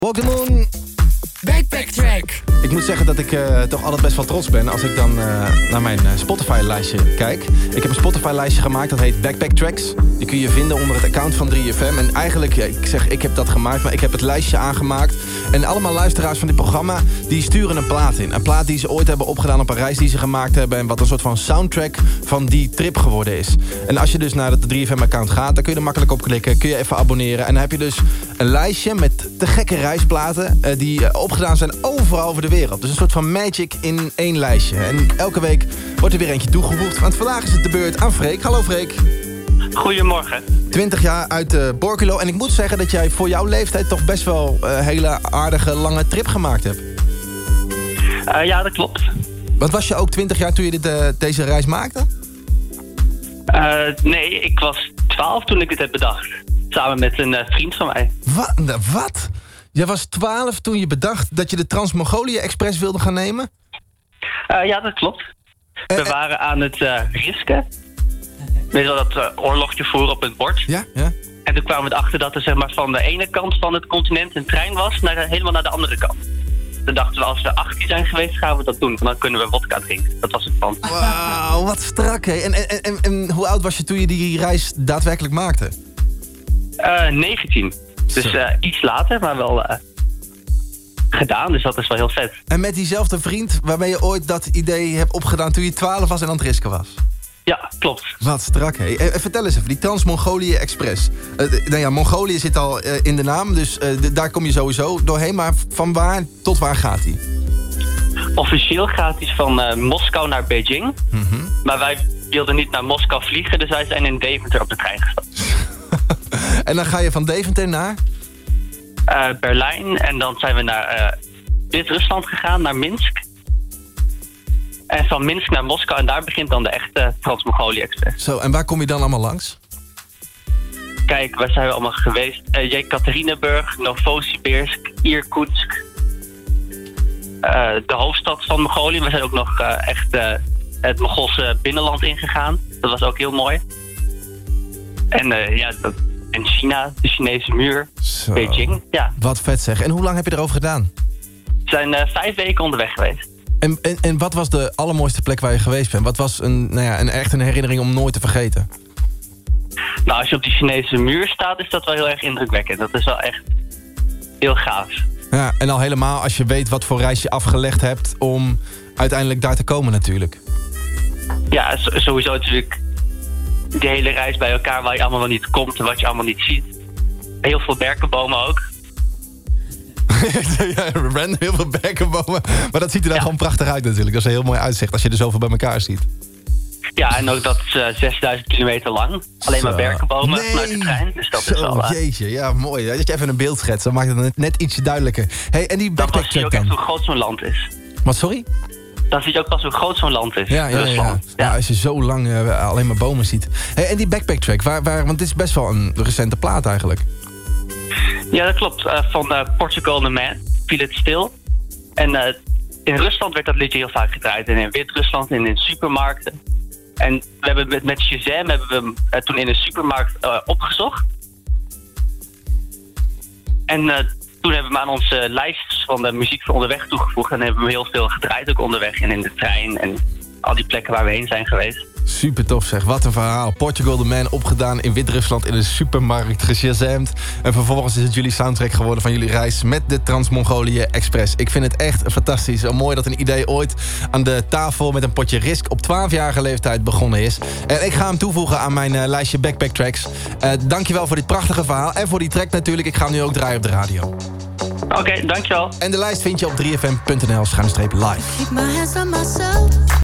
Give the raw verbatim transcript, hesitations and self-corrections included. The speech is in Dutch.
Walk the Moon. Backpack Track. Ik moet zeggen dat ik uh, toch altijd best wel trots ben als ik dan uh, naar mijn uh, Spotify-lijstje kijk. Ik heb een Spotify-lijstje gemaakt, dat heet Backpack Tracks. Die kun je vinden onder het account van drie F M. En eigenlijk, ja, ik zeg ik heb dat gemaakt, maar ik heb het lijstje aangemaakt. En allemaal luisteraars van dit programma, die sturen een plaat in. Een plaat die ze ooit hebben opgedaan op een reis die ze gemaakt hebben. En wat een soort van soundtrack van die trip geworden is. En als je dus naar het drie F M-account gaat, dan kun je er makkelijk op klikken. Kun je even abonneren. En dan heb je dus een lijstje met te gekke reisplaten uh, die uh, opgedaan zijn overal over de wereld. Dus een soort van magic in één lijstje. En elke week wordt er weer eentje toegevoegd. Want vandaag is het de beurt aan Freek. Hallo Freek. Goedemorgen. twintig jaar uit uh, Borculo. En ik moet zeggen dat jij voor jouw leeftijd toch best wel een uh, hele aardige lange trip gemaakt hebt. Uh, ja, dat klopt. Want was je ook twintig jaar toen je dit, uh, deze reis maakte? Uh, nee, ik was twaalf toen ik het heb bedacht. Samen met een uh, vriend van mij. Wat? Wat? Jij was twaalf toen je bedacht dat je de Trans-Mongolië Express wilde gaan nemen? Uh, ja, dat klopt. Uh, We waren aan het uh, risken. Weet je wel, dat uh, oorlogje voeren op het bord. Ja, ja. En toen kwamen we erachter dat er zeg maar, van de ene kant van het continent een trein was, naar de, helemaal naar de andere kant. Toen dachten we, als we achttien zijn geweest, gaan we dat doen. Want dan kunnen we vodka drinken. Dat was het plan. Wauw, wat strak, hè. En, en, en, en hoe oud was je toen je die reis daadwerkelijk maakte? Uh, negentien. Dus uh, iets later, maar wel uh, gedaan. Dus dat is wel heel vet. En met diezelfde vriend waarmee je ooit dat idee hebt opgedaan toen je twaalf was en aan het risken was? Ja, klopt. Wat strak, hé. En vertel eens even, die Trans-Mongolië Express. Uh, nou ja, Mongolië zit al uh, in de naam, dus uh, d- daar kom je sowieso doorheen. Maar van waar tot waar gaat die? Officieel gaat hij van uh, Moskou naar Beijing. Mm-hmm. Maar wij wilden niet naar Moskou vliegen, dus wij zijn in Deventer op de trein gestapt. En dan ga je van Deventer naar? Uh, Berlijn en dan zijn we naar uh, Wit-Rusland gegaan, naar Minsk. En van Minsk naar Moskou en daar begint dan de echte Trans-Mongolië Express. Zo, en waar kom je dan allemaal langs? Kijk, waar zijn we allemaal geweest? Uh, Jekaterinburg, Novosibirsk, Irkutsk. Uh, de hoofdstad van Mongolië. We zijn ook nog uh, echt uh, het Mongoolse binnenland ingegaan. Dat was ook heel mooi. En, uh, ja, dat, en China, de Chinese muur, Zo. Beijing. Ja. Wat vet zeg. En hoe lang heb je erover gedaan? We zijn uh, vijf weken onderweg geweest. En, en, en wat was de allermooiste plek waar je geweest bent? Wat was een, nou ja, een, echt een herinnering om nooit te vergeten? Nou, als je op die Chinese muur staat, is dat wel heel erg indrukwekkend. Dat is wel echt heel gaaf. Ja, en al helemaal als je weet wat voor reis je afgelegd hebt om uiteindelijk daar te komen natuurlijk. Ja, sowieso natuurlijk die hele reis bij elkaar waar je allemaal wel niet komt en wat je allemaal niet ziet. Heel veel berkenbomen ook. Ja, random, heel veel berkenbomen. Maar dat ziet er dan ja. gewoon prachtig uit natuurlijk. Dat is een heel mooi uitzicht als je er zoveel bij elkaar ziet. Ja, en ook dat is uh, zesduizend kilometer lang. Alleen Zo. maar berkenbomen Nee. vanuit de trein. Dus dat Zo, is wel... Uh, jeetje, ja, mooi. Dat je even een beeld schetst, dan maakt het net, net ietsje duidelijker. Hey, en die dan backpack zie je ook track echt dan? hoe groot zo'n land is. Wat, sorry? Dan zie je ook pas hoe groot zo'n land is. Ja, ja, ja, ja. Rusland. ja. Ja. Als je zo lang uh, alleen maar bomen ziet. Hey, en die backpack track, waar, waar, want dit is best wel een recente plaat eigenlijk. Ja, dat klopt. Uh, van uh, Portugal the Man viel het stil. En uh, in Rusland werd dat liedje heel vaak gedraaid. En in Wit-Rusland en in supermarkten. En we hebben met, met Shazam hebben we hem uh, toen in een supermarkt uh, opgezocht. En uh, toen hebben we hem aan onze lijst van de muziek voor onderweg toegevoegd. En hebben we heel veel gedraaid ook onderweg en in de trein. En al die plekken waar we heen zijn geweest. Super tof zeg, wat een verhaal. Portugal the Man opgedaan in Wit-Rusland in een supermarkt, geshazamd. En vervolgens is het jullie soundtrack geworden van jullie reis met de Trans-Mongolië Express. Ik vind het echt fantastisch. Zo mooi dat een idee ooit aan de tafel met een potje risk op twaalfjarige leeftijd begonnen is. En ik ga hem toevoegen aan mijn uh, lijstje Backpack Tracks. Uh, dankjewel voor dit prachtige verhaal en voor die track natuurlijk. Ik ga hem nu ook draaien op de radio. Oké, okay, dankjewel. En de lijst vind je op drie f m punt n l schuine streep live. Keep my hands on myself.